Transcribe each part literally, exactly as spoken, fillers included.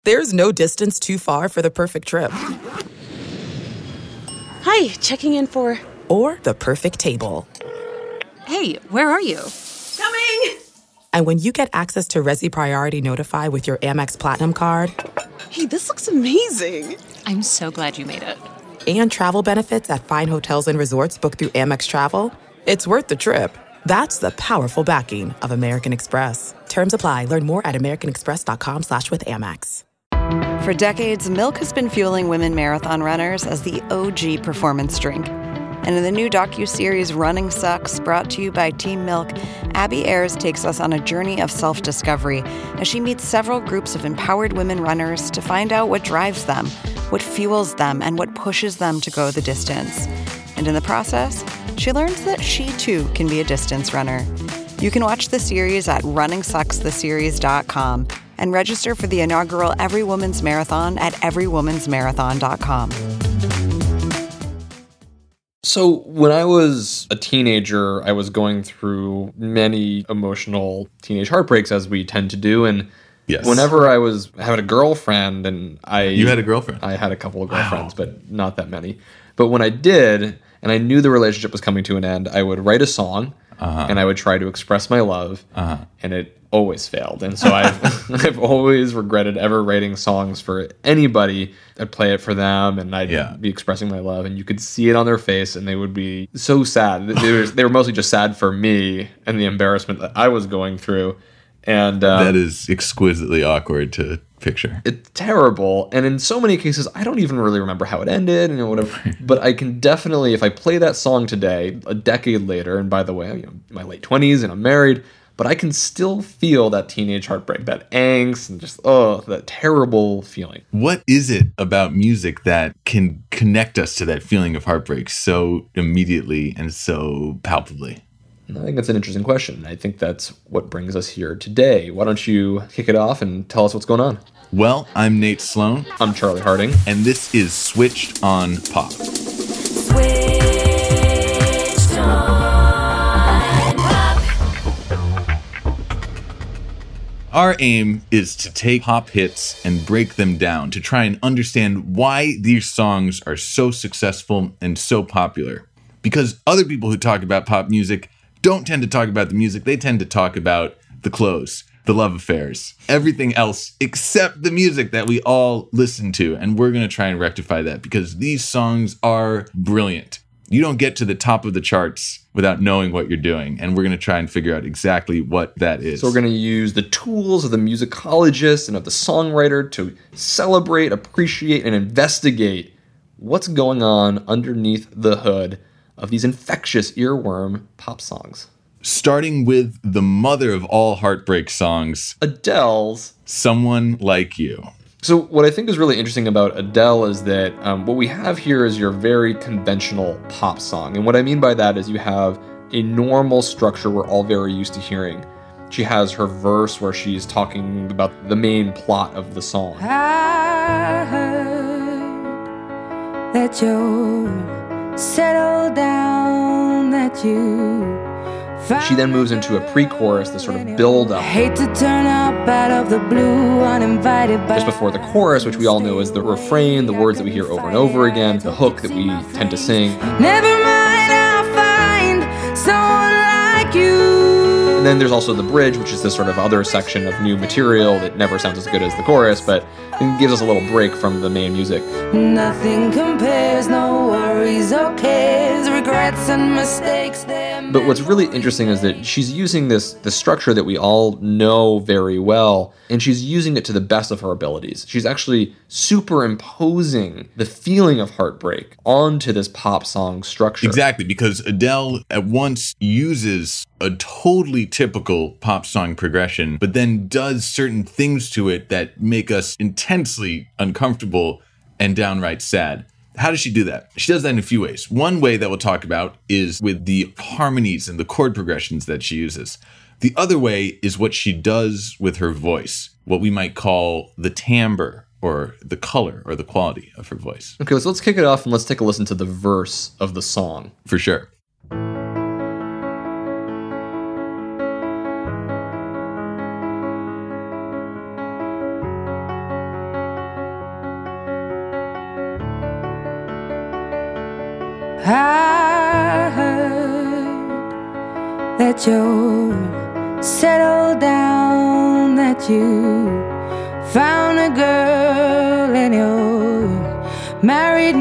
There's no distance too far for the perfect trip. Hi, checking in for... Or the perfect table. Hey, where are you? Coming! And when you get access to Resi Priority Notify with your Amex Platinum card... Hey, this looks amazing. I'm so glad you made it. And travel benefits at fine hotels and resorts booked through Amex Travel, it's worth the trip. That's the powerful backing of American Express. Terms apply. Learn more at americanexpress.com slash with Amex. For decades, Milk has been fueling women marathon runners as the O G performance drink. And in the new docuseries Running Sucks, brought to you by Team Milk, Abby Ayers takes us on a journey of self-discovery as she meets several groups of empowered women runners to find out what drives them, what fuels them, and what pushes them to go the distance. And in the process, she learns that she too can be a distance runner. You can watch the series at running sucks the series dot com and register for the inaugural Every Woman's Marathon at every woman's marathon dot com. So when I was a teenager, I was going through many emotional teenage heartbreaks, as we tend to do. And yes. whenever I was having a girlfriend, and I... You had a girlfriend? I had a couple of girlfriends, Wow. but not that many. But when I did, and I knew the relationship was coming to an end, I would write a song, uh-huh. and I would try to express my love, uh-huh. and it always failed. And so I've I've always regretted ever writing songs for anybody. I'd play it for them, and I'd yeah. be expressing my love, and you could see it on their face, and they would be so sad. They were, they were mostly just sad for me and the embarrassment that I was going through. And um, that is exquisitely awkward to picture. It's terrible. And in so many cases, I don't even really remember how it ended and whatever. But I can definitely, if I play that song today, a decade later, and by the way, you know, my late twenties and I'm married, but I can still feel that teenage heartbreak, that angst, and just, oh, that terrible feeling. What is it about music that can connect us to that feeling of heartbreak so immediately and so palpably? I think that's an interesting question. I think that's what brings us here today. Why don't you kick it off and tell us what's going on? Well, I'm Nate Sloan. I'm Charlie Harding. And this is Switched on Pop. Switched on Pop. Our aim is to take pop hits and break them down to try and understand why these songs are so successful and so popular. Because other people who talk about pop music don't tend to talk about the music. They tend to talk about the clothes, the love affairs, everything else except the music that we all listen to. And we're going to try and rectify that because these songs are brilliant. You don't get to the top of the charts without knowing what you're doing. And we're going to try and figure out exactly what that is. So we're going to use the tools of the musicologist and of the songwriter to celebrate, appreciate, and investigate what's going on underneath the hood of these infectious earworm pop songs. Starting with the mother of all heartbreak songs, Adele's Someone Like You. So what I think is really interesting about Adele is that um, what we have here is your very conventional pop song. And what I mean by that is you have a normal structure we're all very used to hearing. She has her verse where she's talking about the main plot of the song. I heard that you settle down, that you She then moves into a pre-chorus, this sort of build-up. Hate to turn up out of the blue uninvited. Just before the chorus, which we all know is the refrain, the words that we hear over and over again, the hook that we tend to sing. Never mind, I'll find someone like you. And then there's also the bridge, which is this sort of other section of new material that never sounds as good as the chorus, but it gives us a little break from the main music. Nothing compares, no worries or cares, regrets and mistakes. But what's really interesting is that she's using this, this structure that we all know very well, and she's using it to the best of her abilities. She's actually superimposing the feeling of heartbreak onto this pop song structure. Exactly, because Adele at once uses a totally typical pop song progression, but then does certain things to it that make us intensely uncomfortable and downright sad. How does she do that? She does that in a few ways. One way that we'll talk about is with the harmonies and the chord progressions that she uses. The other way is what she does with her voice, what we might call the timbre or the color or the quality of her voice. Okay, so let's kick it off and let's take a listen to the verse of the song. For sure. I heard that you settled down, that you found a girl and you're married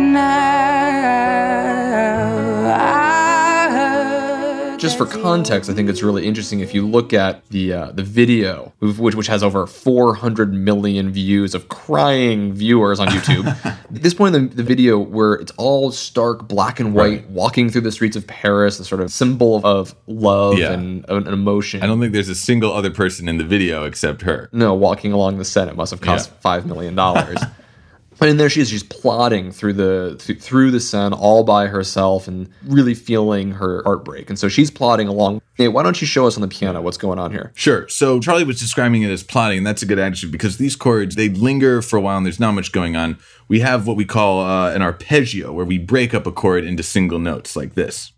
now. I heard. Just for context, I think it's really interesting if you look at the uh, the video, which which has over four hundred million views of crying viewers on YouTube. At this point in the, the video, where it's all stark black and white, Right. walking through the streets of Paris, a sort of symbol of love Yeah. and an emotion. I don't think there's a single other person in the video except her. No, walking along the set, it must have cost Yeah. five million dollars. But in there, she is just plodding through the th- through the Seine all by herself and really feeling her heartbreak. And so she's plodding along. Hey, why don't you show us on the piano what's going on here? Sure. So Charlie was describing it as plotting, and that's a good attitude because these chords, they linger for a while and there's not much going on. We have what we call uh, an arpeggio, where we break up a chord into single notes like this.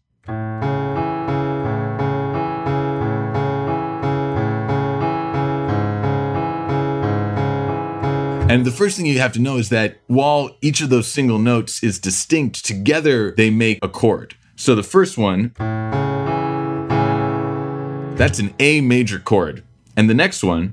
And the first thing you have to know is that while each of those single notes is distinct, together they make a chord. So the first one, that's an A major chord. And the next one,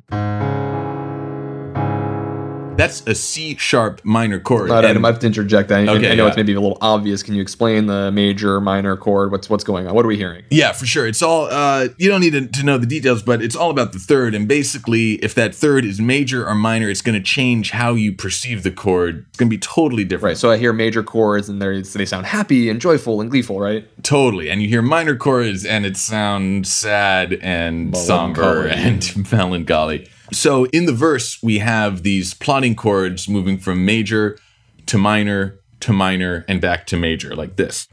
that's a C sharp minor chord. Right, And- I have to interject. I, Okay, I know yeah. it's maybe a little obvious. Can you explain the major, minor chord? What's what's going on? What are we hearing? Yeah, for sure. It's all, uh, you don't need to, to know the details, but it's all about the third. And basically, if that third is major or minor, it's going to change how you perceive the chord. It's going to be totally different. Right. So I hear major chords and they they sound happy and joyful and gleeful, right? Totally. And you hear minor chords and it sounds sad and somber Melancholy. and melancholy. So in the verse, we have these plotting chords moving from major to minor to minor and back to major like this.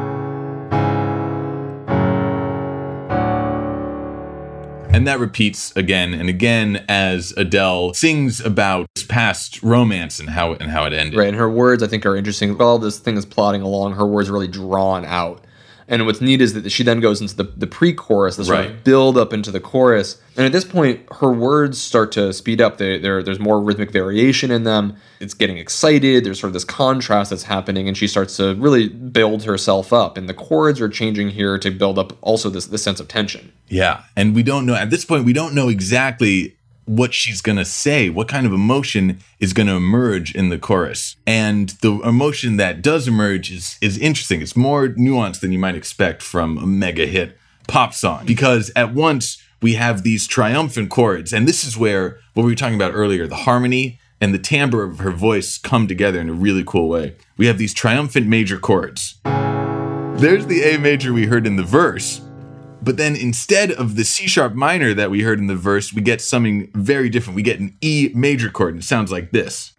And that repeats again and again as Adele sings about past romance and how and how it ended. Right. And her words, I think, are interesting. While this thing is plodding along, her words are really drawn out. And what's neat is that she then goes into the, the pre-chorus, the sort Right. of build up into the chorus. And at this point, her words start to speed up. They, they're, there's more rhythmic variation in them. It's getting excited. There's sort of this contrast that's happening, and she starts to really build herself up. And the chords are changing here to build up also this, this sense of tension. Yeah. And we don't know, at this point, we don't know exactly what she's going to say, what kind of emotion is going to emerge in the chorus. And the emotion that does emerge is, is interesting. It's more nuanced than you might expect from a mega hit pop song. Because at once we have these triumphant chords. And this is where what we were talking about earlier, the harmony and the timbre of her voice come together in a really cool way. We have these triumphant major chords. There's the A major we heard in the verse. But then instead of the C sharp minor that we heard in the verse, we get something very different. We get an E major chord, and it sounds like this.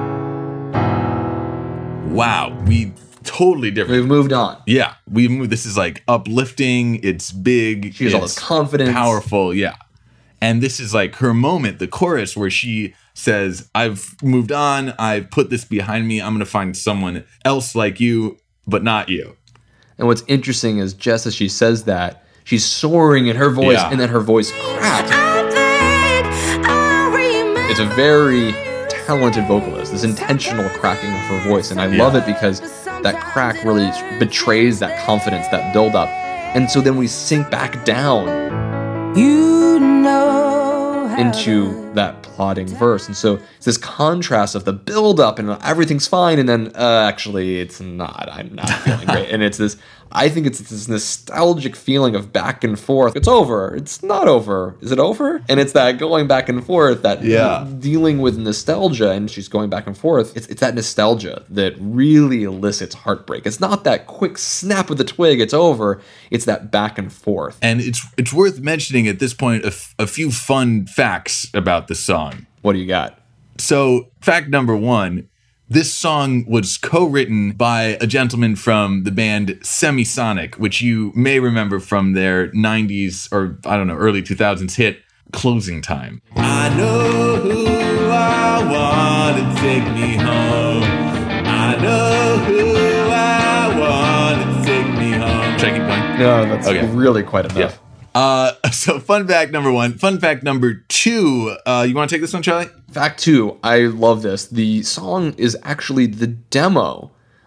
Wow, we totally different. We've moved on. Yeah, we moved. This is like uplifting. It's big. She has all it's this confidence. Powerful, yeah. And this is like her moment, the chorus, where she says, I've moved on. I've put this behind me. I'm going to find someone else like you, but not you. And what's interesting is just as she says that, she's soaring in her voice, Yeah. and then her voice cracks. It's a very talented vocalist, this intentional cracking of her voice. And I love it because that crack really betrays that confidence, that buildup. And so then we sink back down You know how into that plodding verse. And so it's this contrast of the buildup and everything's fine, and then uh, actually it's not. I'm not feeling great. And it's this, I think it's this nostalgic feeling of back and forth. It's over. It's not over. Is it over? And it's that going back and forth, that Yeah. dealing with nostalgia, and she's going back and forth. It's, it's that nostalgia that really elicits heartbreak. It's not that quick snap of the twig, it's over. It's that back and forth. And it's it's worth mentioning at this point a, f- a few fun facts about the song. What do you got? So, fact number one, this song was co-written by a gentleman from the band Semisonic, which you may remember from their nineties or, I don't know, early two thousands hit, Closing Time. I know who I want to take me home. I know who I want to take me home. Should I keep going? No, that's Okay. really quite enough. Uh, so fun fact number one. Fun fact number two. Uh, you want to take this one, Charlie? Fact two, I love this. The song is actually the demo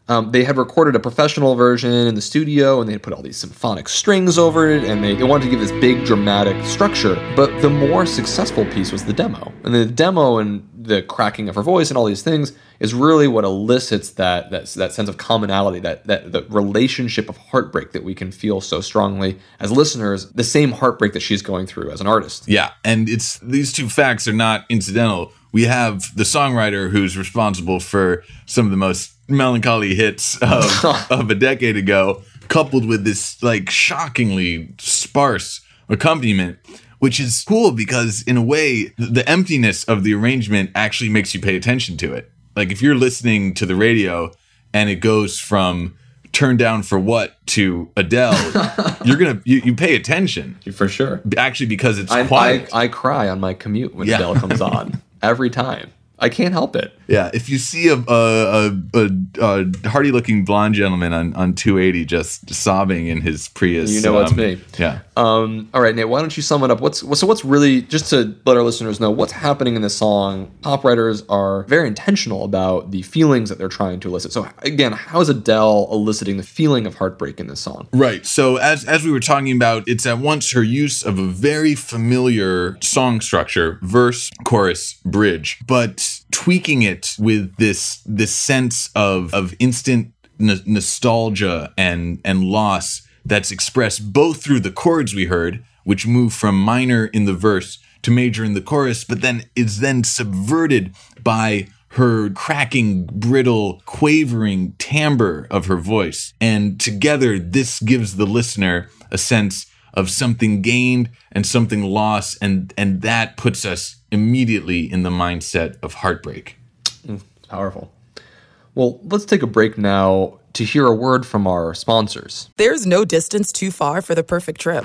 Um, they had recorded a professional version in the studio, and they had put all these symphonic strings over it, and they, they wanted to give this big dramatic structure. But the more successful piece was the demo. And the demo and the cracking of her voice and all these things is really what elicits that that, that sense of commonality, that, that the relationship of heartbreak that we can feel so strongly as listeners, the same heartbreak that she's going through as an artist. Yeah, and it's these two facts are not incidental. We have the songwriter who's responsible for some of the most melancholy hits of, of a decade ago, coupled with this like shockingly sparse accompaniment, which is cool because in a way, the emptiness of the arrangement actually makes you pay attention to it. Like if you're listening to the radio and it goes from Turn Down for What to Adele, you're gonna you, you pay attention For sure. actually because it's I, quiet. I, I cry on my commute when Yeah. Adele comes on every time. I can't help it. Yeah, if you see a a, a, a, a hardy-looking blonde gentleman on, on two eighty just sobbing in his Prius, You know it's um, me. Yeah. Um, all right, Nate, why don't you sum it up? What's so what's really, just to let our listeners know what's happening in this song, pop writers are very intentional about the feelings that they're trying to elicit. So again, how is Adele eliciting the feeling of heartbreak in this song? Right. So as as we were talking about, it's at once her use of a very familiar song structure, verse, chorus, bridge, but tweaking it with this this sense of of instant n- nostalgia and and loss that's expressed both through the chords we heard, which move from minor in the verse to major in the chorus, but then is then subverted by her cracking, brittle, quavering timbre of her voice. And together, this gives the listener a sense of something gained and something lost, and, and that puts us immediately in the mindset of heartbreak. Mm, powerful. Well, let's take a break now to hear a word from our sponsors. There's no distance too far for the perfect trip.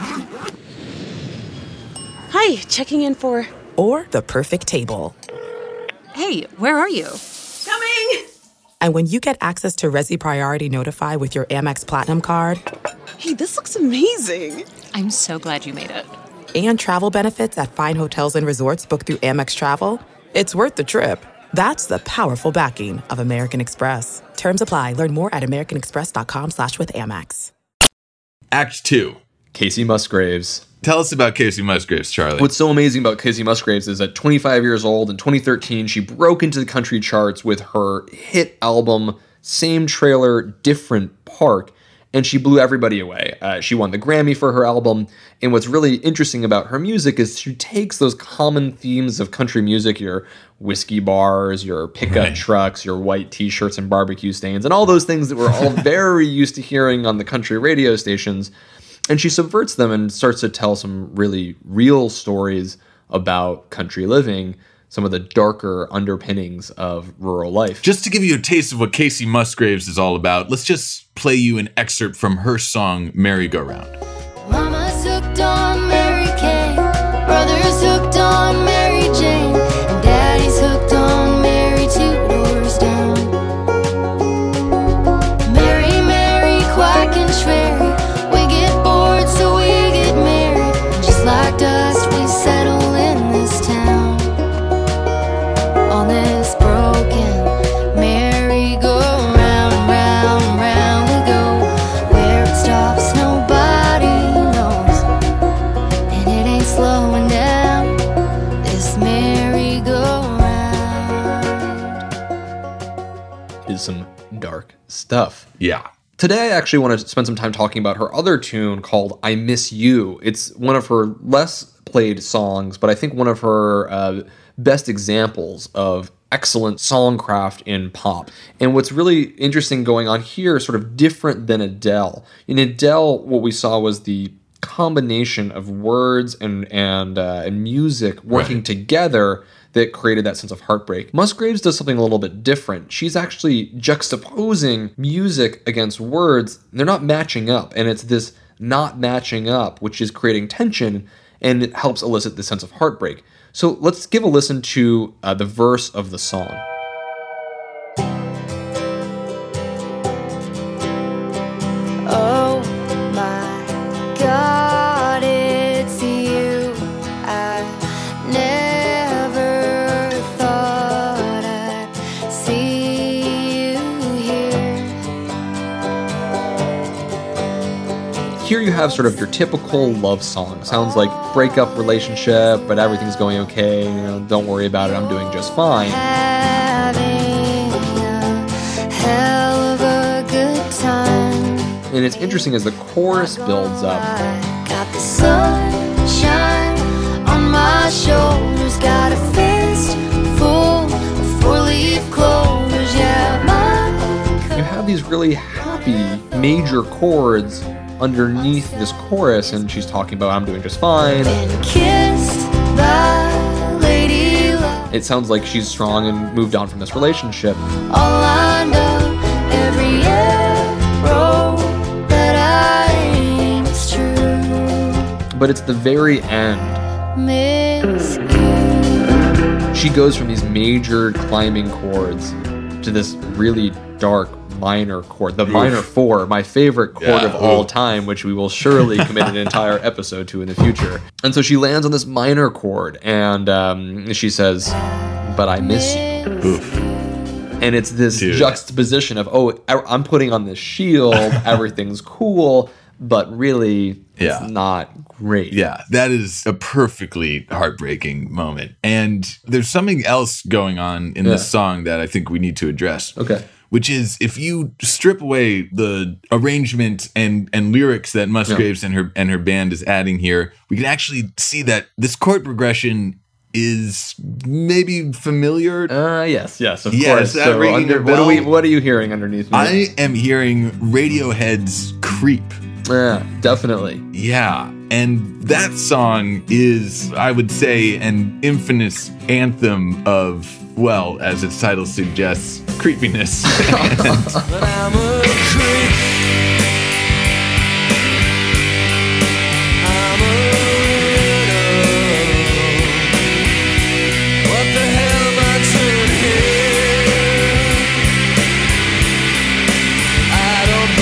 Hi, checking in for... Or the perfect table. Hey, where are you? Coming! And when you get access to Resi Priority Notify with your Amex Platinum card Hey, this looks amazing. I'm so glad you made it. and travel benefits at fine hotels and resorts booked through Amex Travel, it's worth the trip. That's the powerful backing of American Express. Terms apply. Learn more at americanexpress.com slash with Amex. Act two. Casey Musgraves. Tell us about Casey Musgraves, Charlie. What's so amazing about Casey Musgraves is at twenty-five years old in twenty thirteen, she broke into the country charts with her hit album, Same Trailer, Different Park, and she blew everybody away. Uh, she won the Grammy for her album, and what's really interesting about her music is she takes those common themes of country music, your whiskey bars, your pickup Right. trucks, your white t-shirts and barbecue stains, and all those things that we're all very used to hearing on the country radio stations, and she subverts them and starts to tell some really real stories about country living, some of the darker underpinnings of rural life. Just to give you a taste of what Casey Musgraves is all about, let's just play you an excerpt from her song, Merry-Go-Round. Mama's hooked on Mary Kay, brother's hooked on Mary Jane, and daddy's hooked on Mary two doors down. Mary, Mary, quack and Sherry, we get bored so we get married, and just like dust we settle in this town. On this broken merry-go-round, round, round we go. Where it stops nobody knows, and it ain't slowing down, this merry-go-round. Is some dark stuff. Yeah. Today, I actually want to spend some time talking about her other tune called I Miss You. It's one of her less played songs, but I think one of her uh, best examples of excellent songcraft in pop. And what's really interesting going on here, sort of different than Adele. In Adele, what we saw was the combination of words and and, uh, and music working Right. together that created that sense of heartbreak. Musgraves does something a little bit different. She's actually juxtaposing music against words. They're not matching up, and it's this not matching up which is creating tension, and it helps elicit the sense of heartbreak. So let's give a listen to uh, the verse of the song. Oh my God, it's you. I never thought I'd see you here. here you have sort of your typical love song. Sounds like breakup relationship, but everything's going okay. You know, don't worry about it. I'm doing just fine. Having a hell of a good time. And it's interesting as the chorus builds up. Got the sunshine on my shoulders. Got a fist full of four-leaf clovers. Yeah, my You have these really happy major chords underneath this chorus, and she's talking about I'm doing just fine. been kissed by Lady Love. It sounds like she's strong and moved on from this relationship. All lined up, every arrow that I aim is true. But it's the very end. Miss you. She goes from these major climbing chords to this really dark minor chord. The Oof. minor four, my favorite chord yeah, of all oof. time, which we will surely commit an entire episode to in the future. And so she lands on this minor chord, and um, she says, "But I miss you." Oof. And it's this Dude. juxtaposition of, oh, I'm putting on this shield, everything's cool, but really, yeah. it's not great. Yeah, that is a perfectly heartbreaking moment. And there's something else going on in yeah. this song that I think we need to address. Okay. Which is, if you strip away the arrangement and, and lyrics that Musgraves yeah. and her and her band is adding here, we can actually see that this chord progression is maybe familiar. Uh, yes, yes, of yes, course. So under, what, are we, what are you hearing underneath me? I am hearing Radiohead's Creep. Yeah, definitely. Yeah, and that song is, I would say, an infamous anthem of, well, as its title suggests, creepiness. But I'm a creep. I'm a widow. What the hell am I doing here? I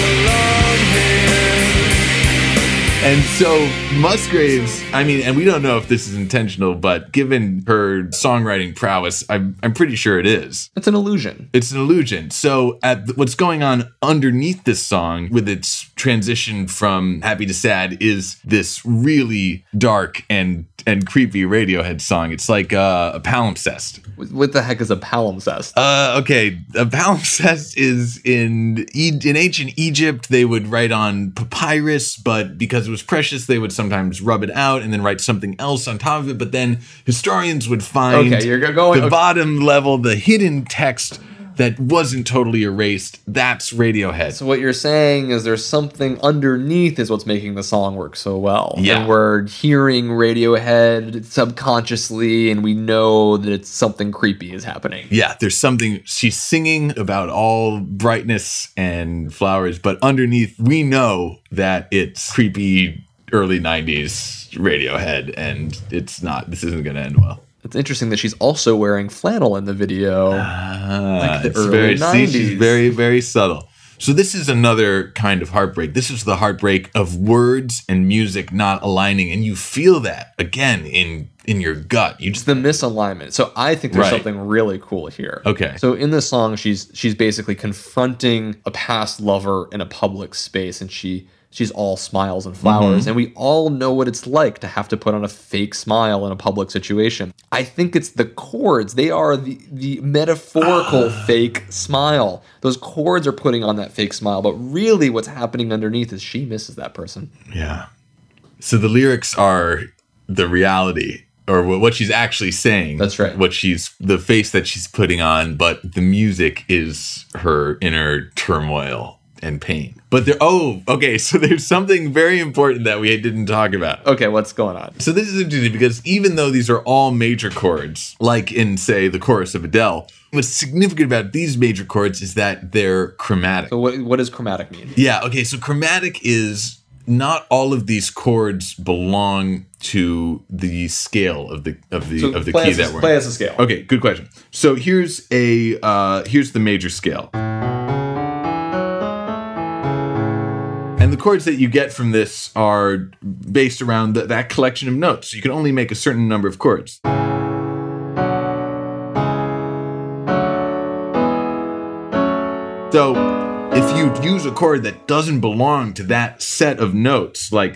don't belong here. And so Musgraves, I mean, and we don't know if this is intentional, but given her songwriting prowess, I'm, I'm pretty sure it is. It's an illusion. It's an illusion. So at the, what's going on underneath this song with its transition from happy to sad is this really dark and and creepy Radiohead song. It's like uh, a palimpsest. What the heck is a palimpsest? Uh, okay, a palimpsest is in e- in ancient Egypt, they would write on papyrus, but because it was precious, they would sometimes rub it out and then write something else on top of it. But then historians would find okay, you're going, the okay. bottom level, the hidden text that wasn't totally erased. That's Radiohead. So what you're saying is there's something underneath is what's making the song work so well. Yeah. And we're hearing Radiohead subconsciously, and we know that it's something creepy is happening. Yeah, there's something. She's singing about all brightness and flowers, but underneath, we know that it's creepy early nineties Radiohead, and it's not. This isn't going to end well. It's interesting that she's also wearing flannel in the video. Ah, like the it's early very, nineties. See, she's very, very subtle. So this is another kind of heartbreak. This is the heartbreak of words and music not aligning. And you feel that, again, in in your gut. You just the misalignment. So I think there's right. something really cool here. Okay. So in this song, she's she's basically confronting a past lover in a public space, and she... she's all smiles and flowers. Mm-hmm. And we all know what it's like to have to put on a fake smile in a public situation. I think it's the chords. They are the, the metaphorical fake smile. Those chords are putting on that fake smile. But really what's happening underneath is she misses that person. Yeah. So the lyrics are the reality, or what she's actually saying. That's right. What she's, the face that she's putting on, but the music is her inner turmoil and pain. But there, oh, okay, so there's something very important that we didn't talk about. Okay, what's going on? So this is interesting because even though these are all major chords, like in, say, the chorus of Adele, what's significant about these major chords is that they're chromatic. So what, what does chromatic mean? Yeah, okay, so chromatic is not all of these chords belong to the scale of the of the so of the key that we're in. Play as a scale. Okay, good question. So here's a uh, here's the major scale. And the chords that you get from this are based around the, that collection of notes. So you can only make a certain number of chords. So if you use a chord that doesn't belong to that set of notes, like,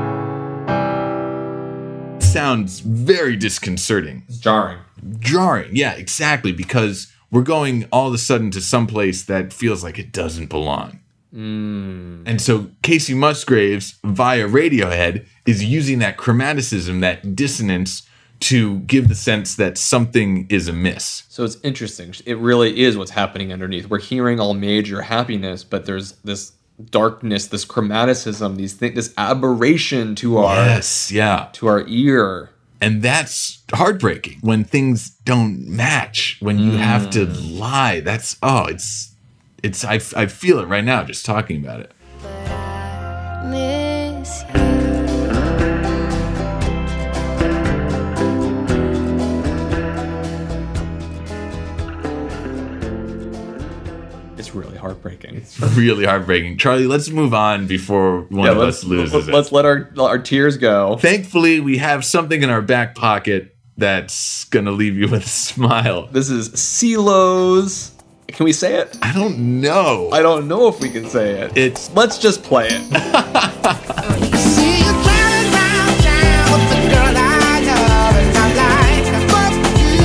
sounds very disconcerting. Jarring. Jarring, yeah, exactly, because we're going all of a sudden to someplace that feels like it doesn't belong. Mm. And so Casey Musgraves, via Radiohead, is using that chromaticism, that dissonance, to give the sense that something is amiss. So it's interesting. It really is what's happening underneath. We're hearing all major happiness, but there's this darkness, this chromaticism, these th- this aberration to our yes, yeah, to our ear. And that's heartbreaking when things don't match, when you mm. have to lie. That's, oh, it's, it's, I, I feel it right now just talking about it. But I miss you. It's really heartbreaking. It's really heartbreaking. Charlie, let's move on before one yeah, of us loses let's, let's let our, our tears go. Thankfully, we have something in our back pocket that's going to leave you with a smile. This is CeeLo's. Can we say it? I don't know. I don't know if we can say it. It's. Let's just play it. See you driving round town with the girl I love, and I'm like, fuck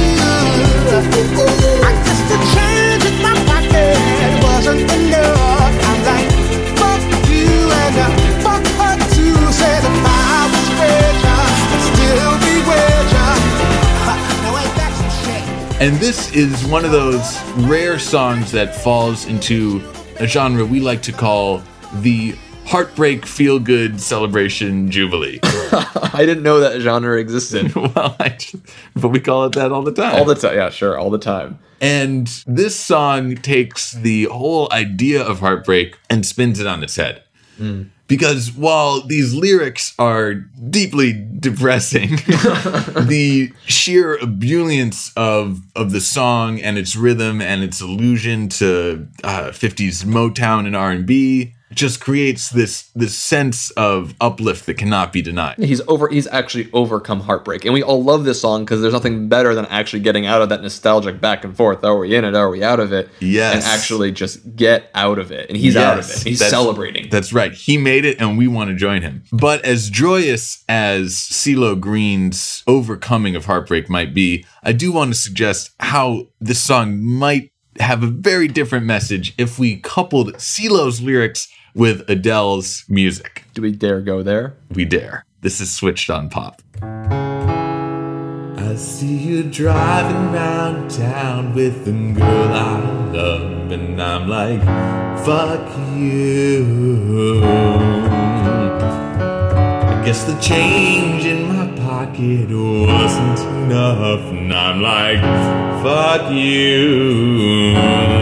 you. I guess the change in my pocket wasn't enough. I'm like, fuck you, and uh, fuck her too. Said if I was richer, I'd still be richer. Now ain't that some shit? And this is one of those rare songs that falls into a genre we like to call the heartbreak feel-good celebration jubilee. I didn't know that genre existed. Well, I just, but we call it that all the time. All the time, yeah, sure, all the time. And this song takes the whole idea of heartbreak and spins it on its head. Mm. Because while these lyrics are deeply depressing, the sheer ebullience of of the song and its rhythm and its allusion to uh, fifties Motown and R and B just creates this this sense of uplift that cannot be denied. He's over. He's actually overcome heartbreak, and we all love this song because there's nothing better than actually getting out of that nostalgic back and forth. Are we in it? Are we out of it? Yes. And actually just get out of it, and he's yes. out of it. He's that's, celebrating. That's right. He made it, and we want to join him. But as joyous as CeeLo Green's overcoming of heartbreak might be, I do want to suggest how this song might have a very different message if we coupled CeeLo's lyrics with Adele's music. Do we dare go there? We dare. This is Switched on Pop. I see you driving round town with the girl I love, and I'm like, fuck you. I guess the change in my pocket wasn't enough, and I'm like, fuck you.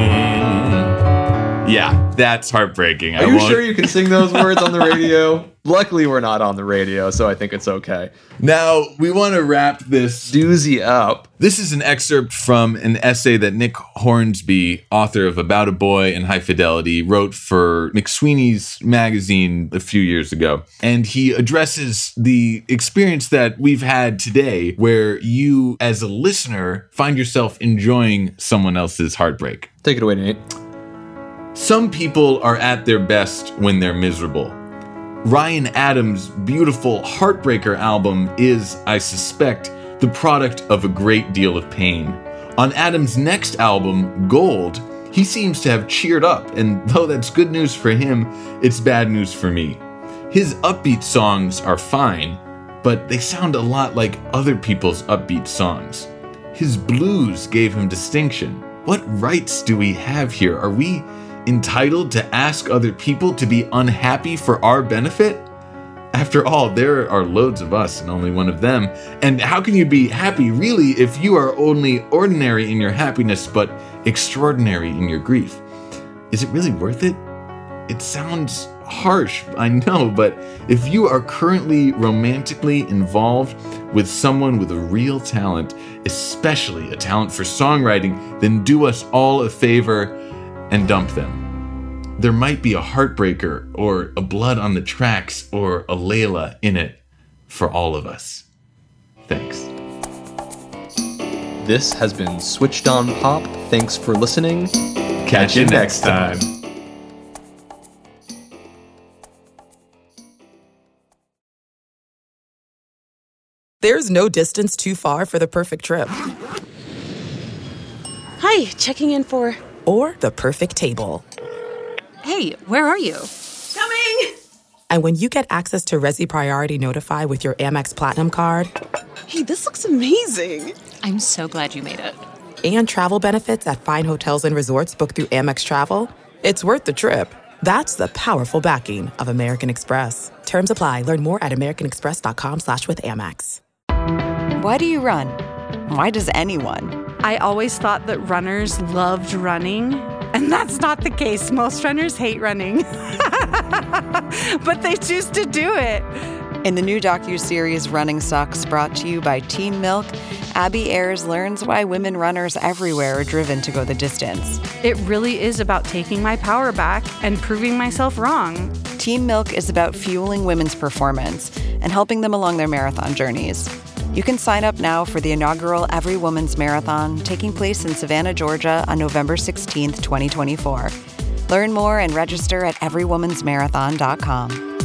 Yeah, that's heartbreaking. Are I you won't... sure you can sing those words on the radio? Luckily, we're not on the radio, so I think it's okay. Now, we want to wrap this doozy up. This is an excerpt from an essay that Nick Hornsby, author of About a Boy and High Fidelity, wrote for McSweeney's magazine a few years ago. And he addresses the experience that we've had today where you, as a listener, find yourself enjoying someone else's heartbreak. Take it away, Nate. Some people are at their best when they're miserable. Ryan Adams' beautiful Heartbreaker album is, I suspect, the product of a great deal of pain. On Adams' next album, Gold, he seems to have cheered up, and though that's good news for him, it's bad news for me. His upbeat songs are fine, but they sound a lot like other people's upbeat songs. His blues gave him distinction. What rights do we have here? Are we entitled to ask other people to be unhappy for our benefit? After all, there are loads of us and only one of them. And how can you be happy really if you are only ordinary in your happiness but extraordinary in your grief? Is it really worth it? It sounds harsh, I know, but if you are currently romantically involved with someone with a real talent, especially a talent for songwriting, then do us all a favor and dump them. There might be a Heartbreaker or a Blood on the Tracks or a Layla in it for all of us. Thanks. This has been Switched on Pop. Thanks for listening. Catch you next time. There's no distance too far for the perfect trip. Hi, checking in for... Or the perfect table. Hey, where are you? Coming! And when you get access to Resi Priority Notify with your Amex Platinum card... Hey, this looks amazing. I'm so glad you made it. And travel benefits at fine hotels and resorts booked through Amex Travel, it's worth the trip. That's the powerful backing of American Express. Terms apply. Learn more at americanexpress.com slash with Amex. Why do you run? Why does anyone? I always thought that runners loved running, and that's not the case. Most runners hate running, but they choose to do it. In the new docuseries Running Sucks, brought to you by Team Milk, Abby Ayers learns why women runners everywhere are driven to go the distance. It really is about taking my power back and proving myself wrong. Team Milk is about fueling women's performance and helping them along their marathon journeys. You can sign up now for the inaugural Every Woman's Marathon taking place in Savannah, Georgia on November sixteenth, twenty twenty-four. Learn more and register at every woman's marathon dot com.